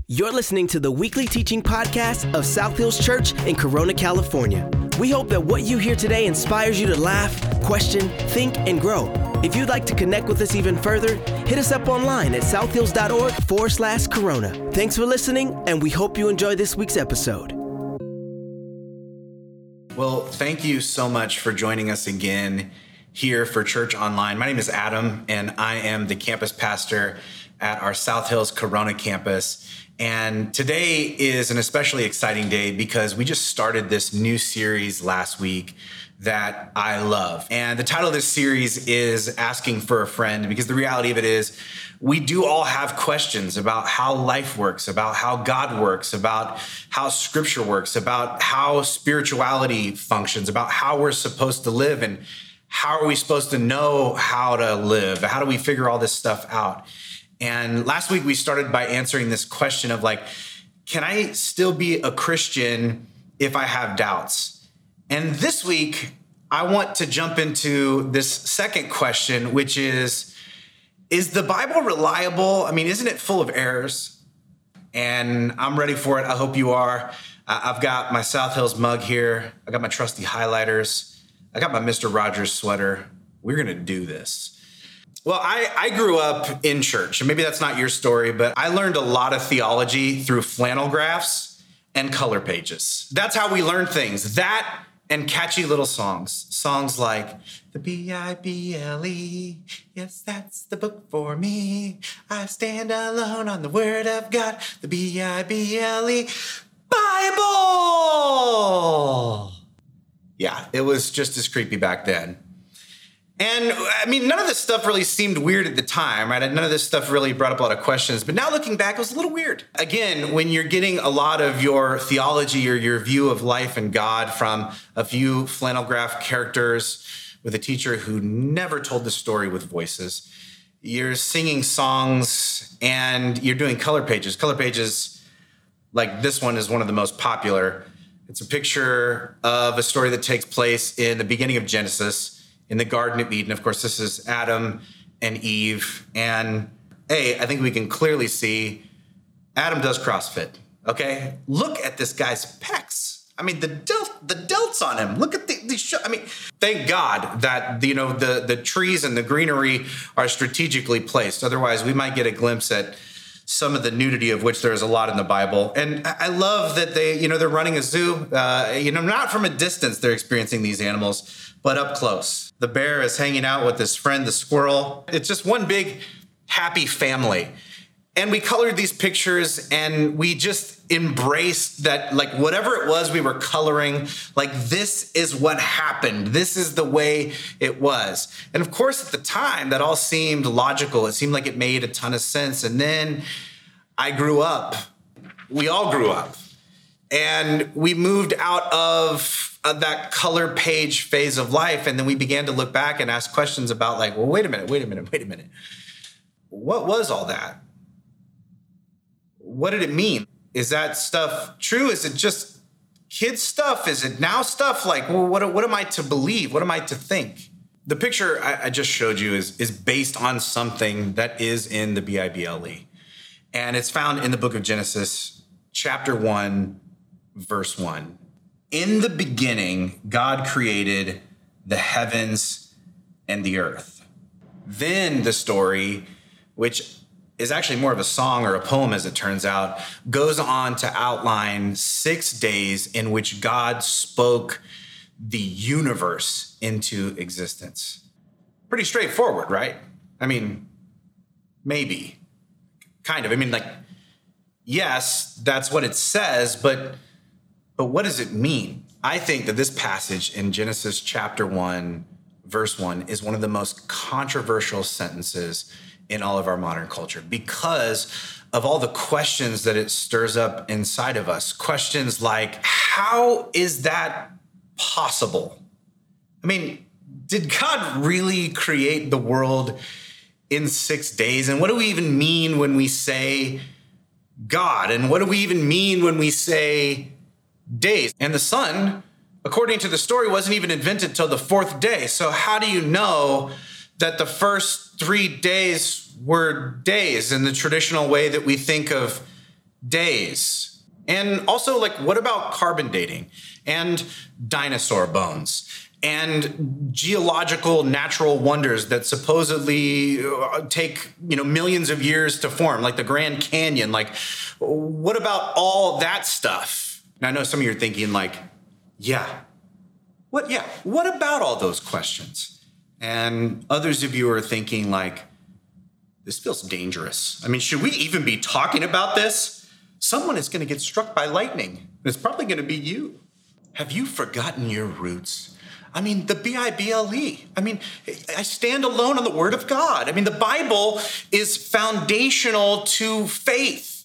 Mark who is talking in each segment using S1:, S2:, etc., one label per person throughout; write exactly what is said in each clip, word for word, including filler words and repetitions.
S1: You're listening to the weekly teaching podcast of South Hills Church in Corona, California. We hope that what you hear today inspires you to laugh, question, think, and grow. If you'd like to connect with us even further, hit us up online at southhills.org forward slash Corona. Thanks for listening, and we hope you enjoy this week's episode.
S2: Well, thank you so much for joining us again here for Church Online. My name is Adam, and I am the campus pastor at our South Hills Corona campus. And today is an especially exciting day because we just started this new series last week that I love. And the title of this series is Asking for a Friend, because the reality of it is we do all have questions about how life works, about how God works, about how scripture works, about how spirituality functions, about how we're supposed to live, and how are we supposed to know how to live? How do we figure all this stuff out? And last week we started by answering this question of like, can I still be a Christian if I have doubts? And this week I want to jump into this second question, which is, is the Bible reliable? I mean, isn't it full of errors? And I'm ready for it. I hope you are. I've got my South Hills mug here. I got my trusty highlighters. I got my Mister Rogers sweater. We're going to do this. Well, I, I grew up in church, and maybe that's not your story, but I learned a lot of theology through flannel graphs and color pages. That's how we learn things. That and catchy little songs. Songs like the B I B L E, yes, that's the book for me. I stand alone on the word of God, the B I B L E, Bible! Yeah, it was just as creepy back then. And I mean, none of this stuff really seemed weird at the time, right? None of this stuff really brought up a lot of questions. But now looking back, it was a little weird. Again, when you're getting a lot of your theology or your view of life and God from a few flannel graph characters with a teacher who never told the story with voices, you're singing songs and you're doing color pages. Color pages, like this one, is one of the most popular. It's a picture of a story that takes place in the beginning of Genesis, in the Garden of Eden. Of course, this is Adam and Eve. And hey, I think we can clearly see Adam does CrossFit, okay? Look at this guy's pecs. I mean, the delt, the delts on him. Look at the, the sh- I mean, thank God that, you know, the, the trees and the greenery are strategically placed. Otherwise, we might get a glimpse at some of the nudity of which there is a lot in the Bible. And I love that they, you know, they're running a zoo. Uh, you know, not from a distance they're experiencing these animals, but up close. The bear is hanging out with his friend, the squirrel. It's just one big happy family. And we colored these pictures and we just embraced that, like, whatever it was we were coloring, like, this is what happened. This is the way it was. And of course, at the time, that all seemed logical. It seemed like it made a ton of sense. And then I grew up. We all grew up. And we moved out of of that color page phase of life. And then we began to look back and ask questions about, like, well, wait a minute, wait a minute, wait a minute. What was all that? What did it mean? Is that stuff true? Is it just kid stuff? Is it now stuff? Like, well, what, what am I to believe? What am I to think? The picture I, I just showed you is, is based on something that is in the B I B L E. And it's found in the book of Genesis, chapter one, verse one. In the beginning, God created the heavens and the earth. Then the story, which is actually more of a song or a poem as it turns out, goes on to outline six days in which God spoke the universe into existence. Pretty straightforward, right? I mean, maybe. Kind of. I mean, like, yes, that's what it says, but But what does it mean? I think that this passage in Genesis chapter one, verse one, is one of the most controversial sentences in all of our modern culture because of all the questions that it stirs up inside of us. Questions like, how is that possible? I mean, did God really create the world in six days? And what do we even mean when we say God? And what do we even mean when we say days? And the sun, according to the story, wasn't even invented till the fourth day. So how do you know that the first three days were days in the traditional way that we think of days? And also, like, what about carbon dating and dinosaur bones and geological natural wonders that supposedly take, you know, millions of years to form, like the Grand Canyon? Like, what about all that stuff? And I know some of you are thinking, like, yeah, what, yeah, what about all those questions? And others of you are thinking, like, this feels dangerous. I mean, should we even be talking about this? Someone is going to get struck by lightning. It's probably going to be you. Have you forgotten your roots? I mean, the B I B L E. I mean, I stand alone on the word of God. I mean, the Bible is foundational to faith.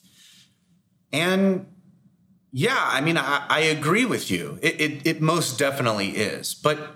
S2: And yeah, I mean, I, I agree with you. It, it, it most definitely is. But,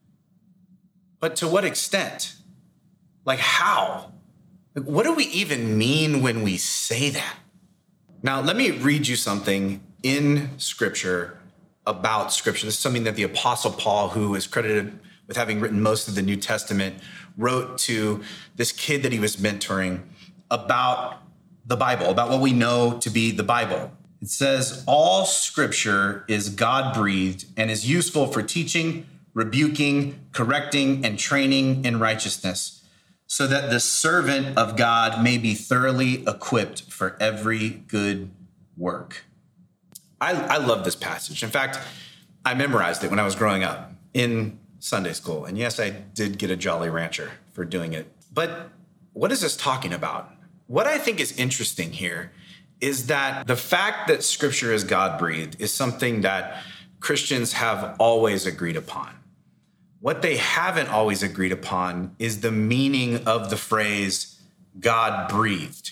S2: but to what extent? Like, how? Like, what do we even mean when we say that? Now, let me read you something in Scripture about Scripture. This is something that the Apostle Paul, who is credited with having written most of the New Testament, wrote to this kid that he was mentoring about the Bible, about what we know to be the Bible. It says, all Scripture is God-breathed and is useful for teaching, rebuking, correcting, and training in righteousness, so that the servant of God may be thoroughly equipped for every good work. I, I love this passage. In fact, I memorized it when I was growing up in Sunday school. And yes, I did get a Jolly Rancher for doing it. But what is this talking about? What I think is interesting here is that the fact that Scripture is God-breathed is something that Christians have always agreed upon. What they haven't always agreed upon is the meaning of the phrase God-breathed.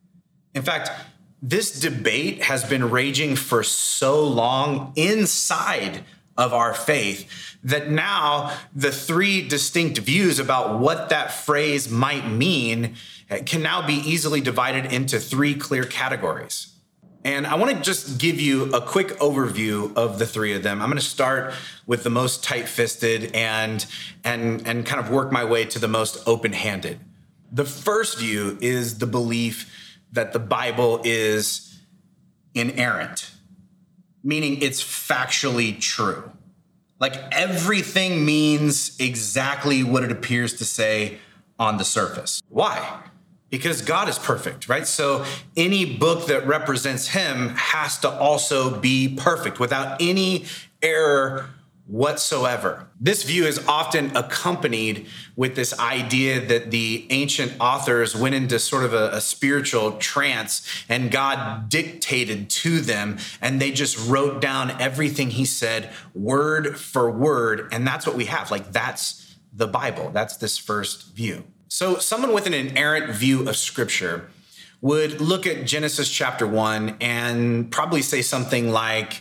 S2: In fact, this debate has been raging for so long inside of our faith that now the three distinct views about what that phrase might mean can now be easily divided into three clear categories. And I want to just give you a quick overview of the three of them. I'm going to start with the most tight-fisted and, and, and kind of work my way to the most open-handed. The first view is the belief that the Bible is inerrant, meaning it's factually true. Like, everything means exactly what it appears to say on the surface. Why? Because God is perfect, right? So any book that represents him has to also be perfect without any error whatsoever. This view is often accompanied with this idea that the ancient authors went into sort of a, a spiritual trance and God dictated to them and they just wrote down everything he said word for word. And that's what we have. Like, that's the Bible. That's this first view. So someone with an inerrant view of Scripture would look at Genesis chapter one and probably say something like,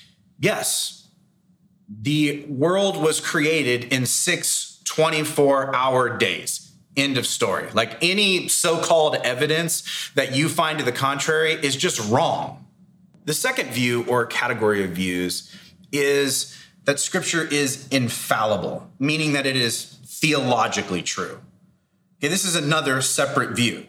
S2: yes, the world was created in six twenty-four hour days. End of story. Like, any so-called evidence that you find to the contrary is just wrong. The second view or category of views is that Scripture is infallible, meaning that it is theologically true. Okay, this is another separate view.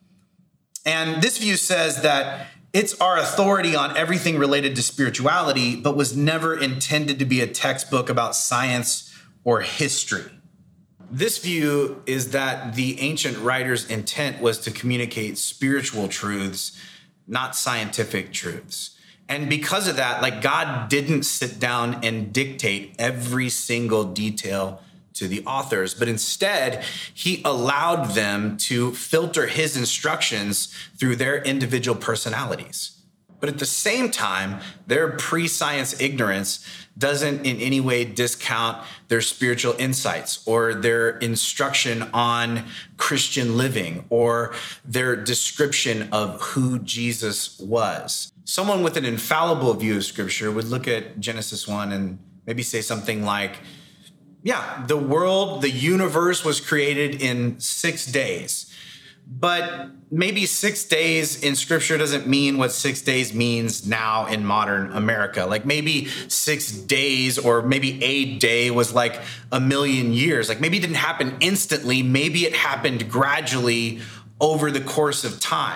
S2: And this view says that it's our authority on everything related to spirituality, but was never intended to be a textbook about science or history. This view is that the ancient writers' intent was to communicate spiritual truths, not scientific truths. And because of that, like, God didn't sit down and dictate every single detail to the authors, but instead he allowed them to filter his instructions through their individual personalities. But at the same time, their pre-science ignorance doesn't in any way discount their spiritual insights or their instruction on Christian living or their description of who Jesus was. Someone with an infallible view of Scripture would look at Genesis one and maybe say something like, yeah, the world, the universe was created in six days. But maybe six days in Scripture doesn't mean what six days means now in modern America. Like, maybe six days or maybe a day was like a million years. Like, maybe it didn't happen instantly. Maybe it happened gradually over the course of time.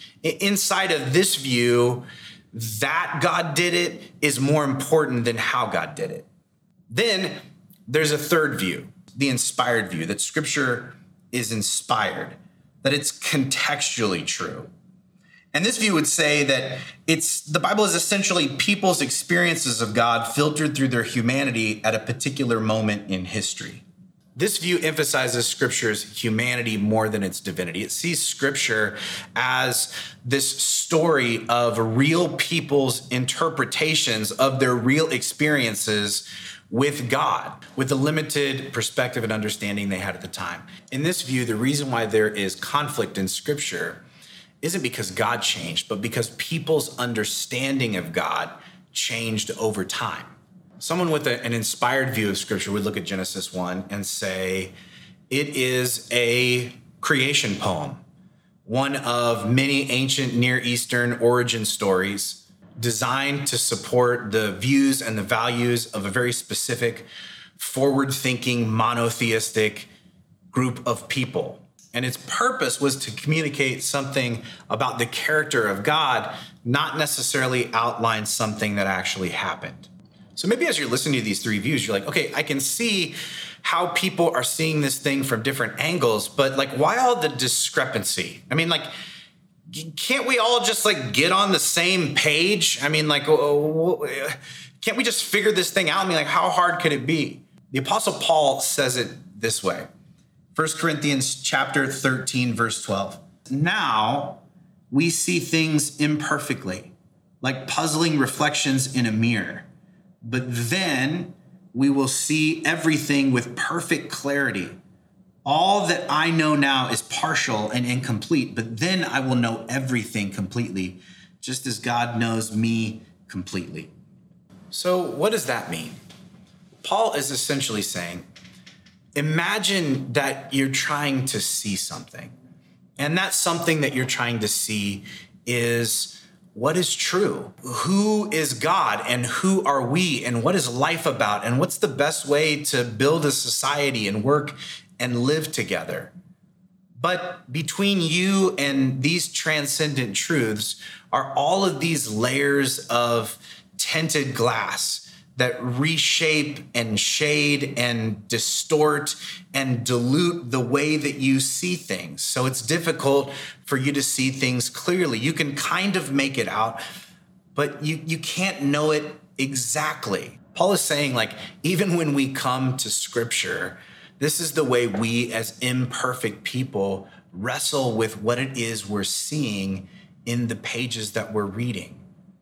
S2: Inside of this view, that God did it is more important than how God did it. Then there's a third view, the inspired view, that Scripture is inspired, that it's contextually true. And this view would say that it's the Bible is essentially people's experiences of God filtered through their humanity at a particular moment in history. This view emphasizes Scripture's humanity more than its divinity. It sees Scripture as this story of real people's interpretations of their real experiences with God, with the limited perspective and understanding they had at the time. In this view, the reason why there is conflict in Scripture isn't because God changed, but because people's understanding of God changed over time. Someone with a, an inspired view of Scripture would look at Genesis one and say, it is a creation poem, one of many ancient Near Eastern origin stories designed to support the views and the values of a very specific, forward-thinking, monotheistic group of people. And its purpose was to communicate something about the character of God, not necessarily outline something that actually happened. So maybe as you're listening to these three views, you're like, okay, I can see how people are seeing this thing from different angles, but like, why all the discrepancy? I mean, like, can't we all just like get on the same page? I mean, like, can't we just figure this thing out? I mean, like, how hard could it be? The Apostle Paul says it this way. First Corinthians chapter thirteen, verse twelve. Now we see things imperfectly, like puzzling reflections in a mirror. But then we will see everything with perfect clarity. All that I know now is partial and incomplete, but then I will know everything completely, just as God knows me completely. So what does that mean? Paul is essentially saying, imagine that you're trying to see something, and that something that you're trying to see is what is true? Who is God, and who are we, and what is life about, and what's the best way to build a society and work and live together? But between you and these transcendent truths are all of these layers of tinted glass that reshape and shade and distort and dilute the way that you see things. So it's difficult for you to see things clearly. You can kind of make it out, but you, you can't know it exactly. Paul is saying, like, even when we come to Scripture, this is the way we as imperfect people wrestle with what it is we're seeing in the pages that we're reading.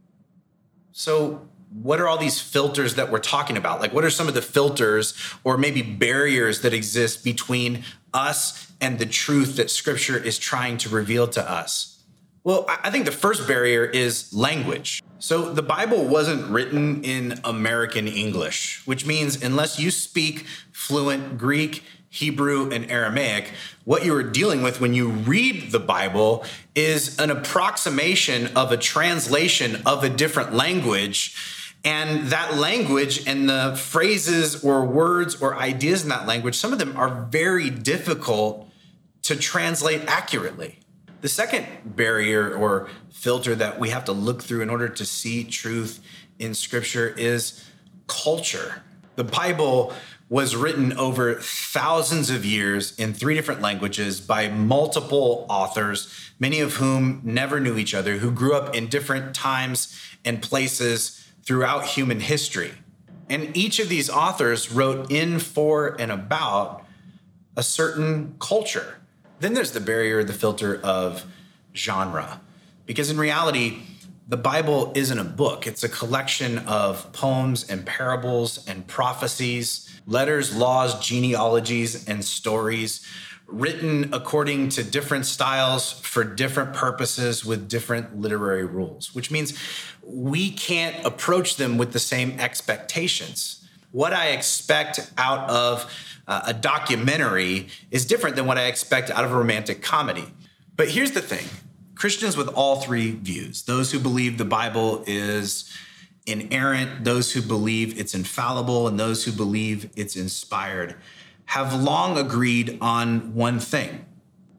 S2: So what are all these filters that we're talking about? Like, what are some of the filters or maybe barriers that exist between us and the truth that Scripture is trying to reveal to us? Well, I think the first barrier is language. So the Bible wasn't written in American English, which means unless you speak fluent Greek, Hebrew, and Aramaic, what you are dealing with when you read the Bible is an approximation of a translation of a different language. And that language and the phrases or words or ideas in that language, some of them are very difficult to translate accurately. The second barrier or filter that we have to look through in order to see truth in Scripture is culture. The Bible was written over thousands of years in three different languages by multiple authors, many of whom never knew each other, who grew up in different times and places throughout human history. And each of these authors wrote in, for, and about a certain culture. Then there's the barrier, the filter of genre. Because in reality, the Bible isn't a book. It's a collection of poems and parables and prophecies, letters, laws, genealogies, and stories written according to different styles for different purposes with different literary rules, which means we can't approach them with the same expectations. What I expect out of uh, a documentary is different than what I expect out of a romantic comedy. But here's the thing. Christians with all three views, those who believe the Bible is inerrant, those who believe it's infallible, and those who believe it's inspired, have long agreed on one thing,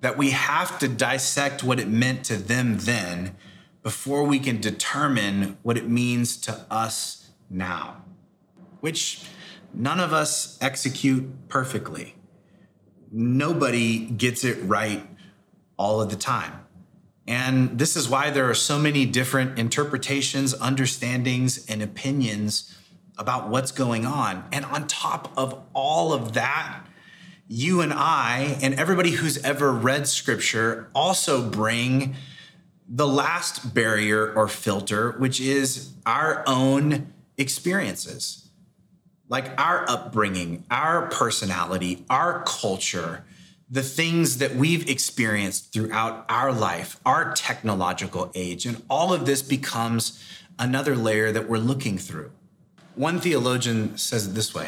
S2: that we have to dissect what it meant to them then before we can determine what it means to us now, which none of us execute perfectly. Nobody gets it right all of the time. And this is why there are so many different interpretations, understandings, and opinions about what's going on. And on top of all of that, you and I and everybody who's ever read scripture also bring the last barrier or filter, which is our own experiences, like our upbringing, our personality, our culture, the things that we've experienced throughout our life, our technological age, and all of this becomes another layer that we're looking through. One theologian says it this way: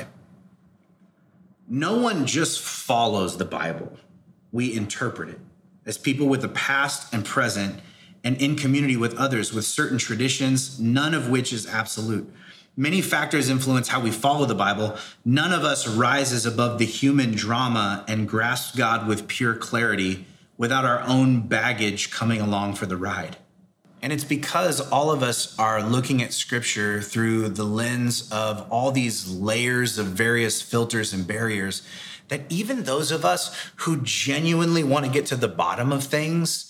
S2: no one just follows the Bible. We interpret it. As people with the past and present, and in community with others with certain traditions, none of which is absolute. Many factors influence how we follow the Bible. None of us rises above the human drama and grasps God with pure clarity without our own baggage coming along for the ride. And it's because all of us are looking at scripture through the lens of all these layers of various filters and barriers that even those of us who genuinely want to get to the bottom of things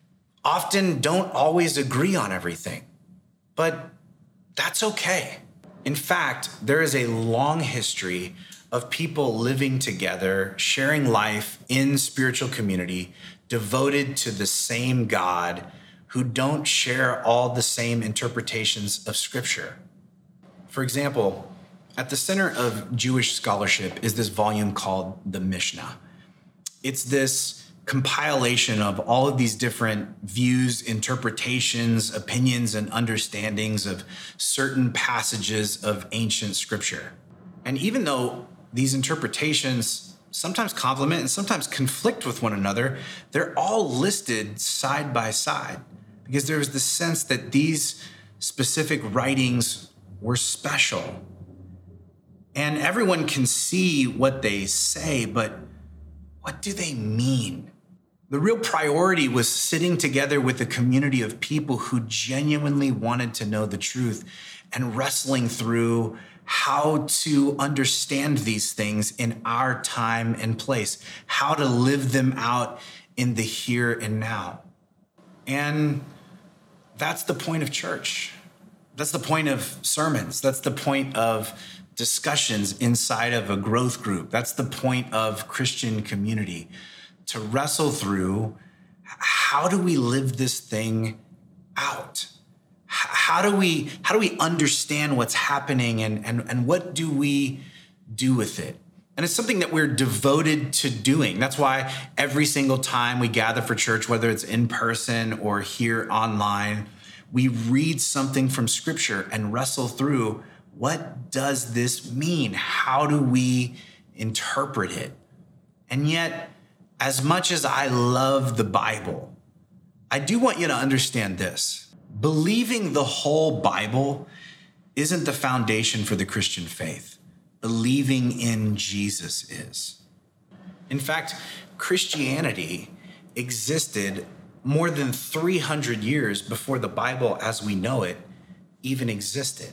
S2: often don't always agree on everything. But that's okay. In fact, there is a long history of people living together, sharing life in spiritual community, devoted to the same God, who don't share all the same interpretations of scripture. For example, at the center of Jewish scholarship is this volume called the Mishnah. It's this compilation of all of these different views, interpretations, opinions, and understandings of certain passages of ancient scripture. And even though these interpretations sometimes complement and sometimes conflict with one another, they're all listed side by side because there was the sense that these specific writings were special. And everyone can see what they say, but what do they mean? The real priority was sitting together with a community of people who genuinely wanted to know the truth and wrestling through how to understand these things in our time and place, how to live them out in the here and now. And that's the point of church. That's the point of sermons. That's the point of discussions inside of a growth group. That's the point of Christian community, to wrestle through how do we live this thing out? How do we, how do we understand what's happening and, and, and what do we do with it? And it's something that we're devoted to doing. That's why every single time we gather for church, whether it's in person or here online, we read something from scripture and wrestle through, what does this mean? How do we interpret it? And yet, as much as I love the Bible, I do want you to understand this. Believing the whole Bible isn't the foundation for the Christian faith. Believing in Jesus is. In fact, Christianity existed more than three hundred years before the Bible as we know it even existed.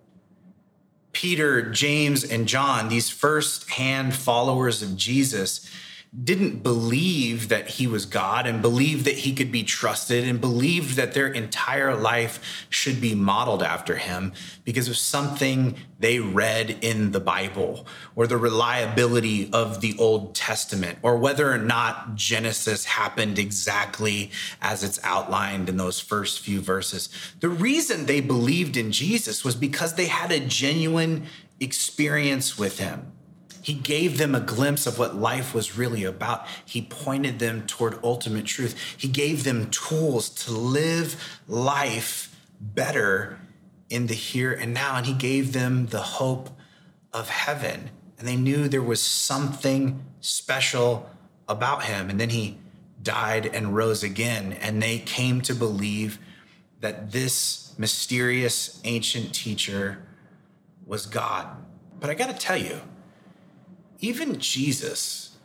S2: Peter, James, and John, these first-hand followers of Jesus, didn't believe that he was God and believed that he could be trusted and believed that their entire life should be modeled after him because of something they read in the Bible or the reliability of the Old Testament or whether or not Genesis happened exactly as it's outlined in those first few verses. The reason they believed in Jesus was because they had a genuine experience with him. He gave them a glimpse of what life was really about. He pointed them toward ultimate truth. He gave them tools to live life better in the here and now. And he gave them the hope of heaven. And they knew there was something special about him. And then he died and rose again. And they came to believe that this mysterious ancient teacher was God. But I got to tell you, even Jesus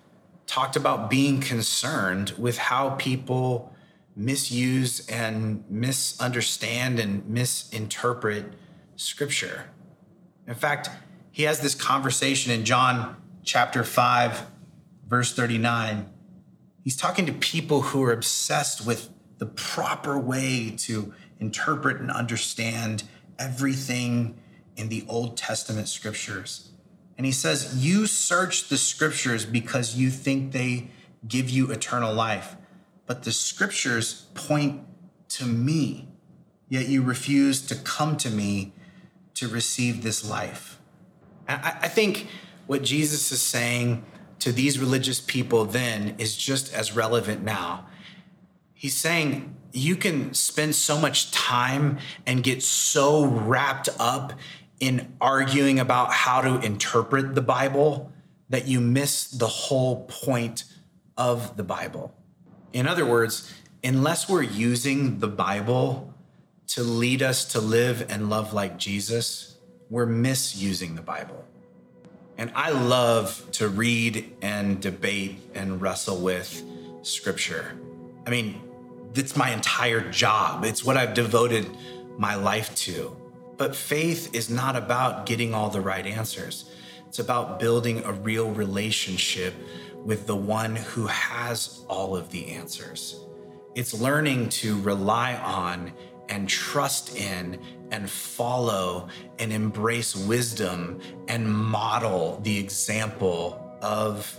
S2: talked about being concerned with how people misuse and misunderstand and misinterpret Scripture. In fact, he has this conversation in John chapter five, verse thirty-nine. He's talking to people who are obsessed with the proper way to interpret and understand everything in the Old Testament Scriptures. And he says, you search the Scriptures because you think they give you eternal life, but the Scriptures point to me, yet you refuse to come to me to receive this life. And I, I think what Jesus is saying to these religious people then is just as relevant now. He's saying you can spend so much time and get so wrapped up in arguing about how to interpret the Bible that you miss the whole point of the Bible. In other words, unless we're using the Bible to lead us to live and love like Jesus, we're misusing the Bible. And I love to read and debate and wrestle with Scripture. I mean, it's my entire job. It's what I've devoted my life to. But faith is not about getting all the right answers. It's about building a real relationship with the one who has all of the answers. It's learning to rely on and trust in and follow and embrace wisdom and model the example of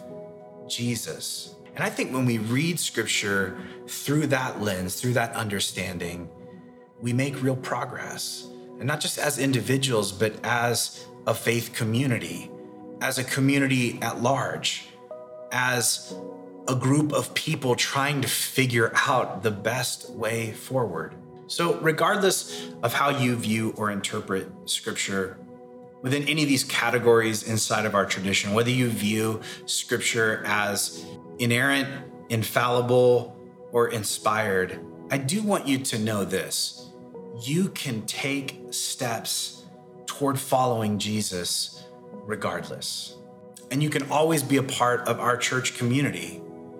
S2: Jesus. And I think when we read Scripture through that lens, through that understanding, we make real progress. And not just as individuals, but as a faith community, as a community at large, as a group of people trying to figure out the best way forward. So regardless of how you view or interpret Scripture, within any of these categories inside of our tradition, whether you view Scripture as inerrant, infallible, or inspired, I do want you to know this. You can take steps toward following Jesus regardless. And you can always be a part of our church community.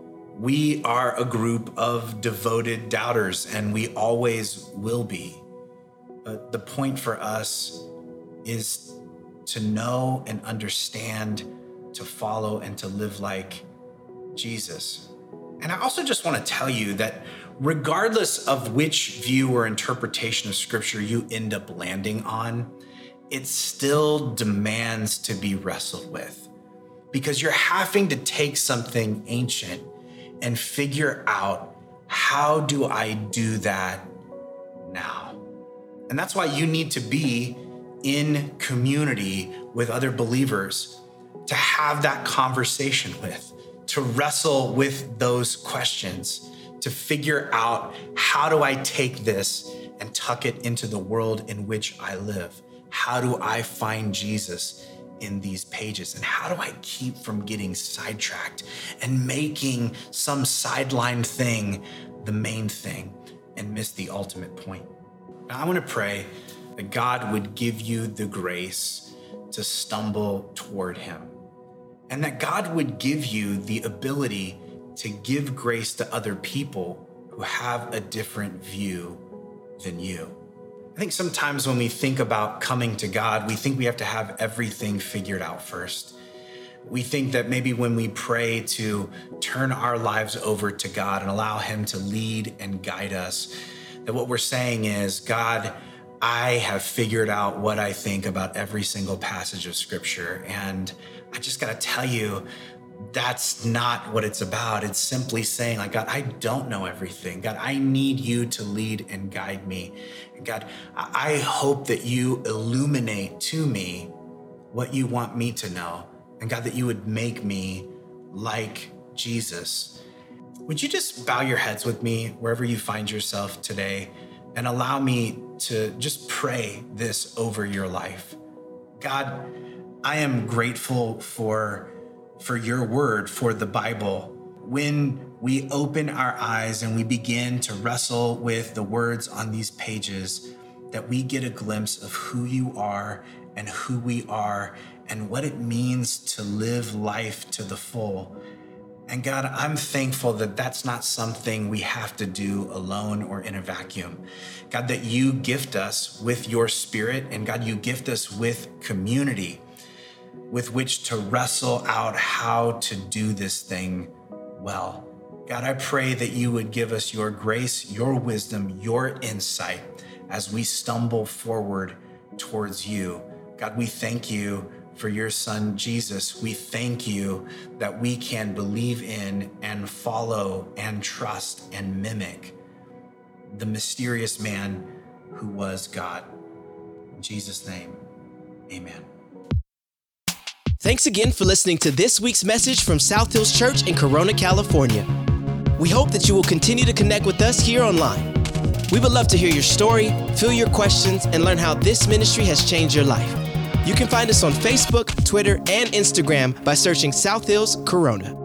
S2: We are a group of devoted doubters, and we always will be. But the point for us is to know and understand, to follow, and to live like Jesus. And I also just want to tell you that regardless of which view or interpretation of Scripture you end up landing on, it still demands to be wrestled with, because you're having to take something ancient and figure out, how do I do that now? And that's why you need to be in community with other believers to have that conversation with, to wrestle with those questions, to figure out, how do I take this and tuck it into the world in which I live? How do I find Jesus in these pages? And how do I keep from getting sidetracked and making some sideline thing the main thing and miss the ultimate point? Now, I want to pray that God would give you the grace to stumble toward Him, and that God would give you the ability to give grace to other people who have a different view than you. I think sometimes when we think about coming to God, we think we have to have everything figured out first. We think that maybe when we pray to turn our lives over to God and allow Him to lead and guide us, that what we're saying is, God, I have figured out what I think about every single passage of Scripture. And I just got to tell you, that's not what it's about. It's simply saying, like, God, I don't know everything. God, I need you to lead and guide me. And God, I hope that you illuminate to me what you want me to know. And God, that you would make me like Jesus. Would you just bow your heads with me wherever you find yourself today and allow me to just pray this over your life? God, I am grateful for for your word, for the Bible. When we open our eyes and we begin to wrestle with the words on these pages, that we get a glimpse of who you are and who we are and what it means to live life to the full. And God, I'm thankful that that's not something we have to do alone or in a vacuum. God, that you gift us with your Spirit, and God, you gift us with community with which to wrestle out how to do this thing well. God, I pray that you would give us your grace, your wisdom, your insight as we stumble forward towards you. God, we thank you for your son, Jesus. We thank you that we can believe in and follow and trust and mimic the mysterious man who was God. In Jesus' name, amen.
S1: Thanks again for listening to this week's message from South Hills Church in Corona, California. We hope that you will continue to connect with us here online. We would love to hear your story, fill your questions, and learn how this ministry has changed your life. You can find us on Facebook, Twitter, and Instagram by searching South Hills Corona.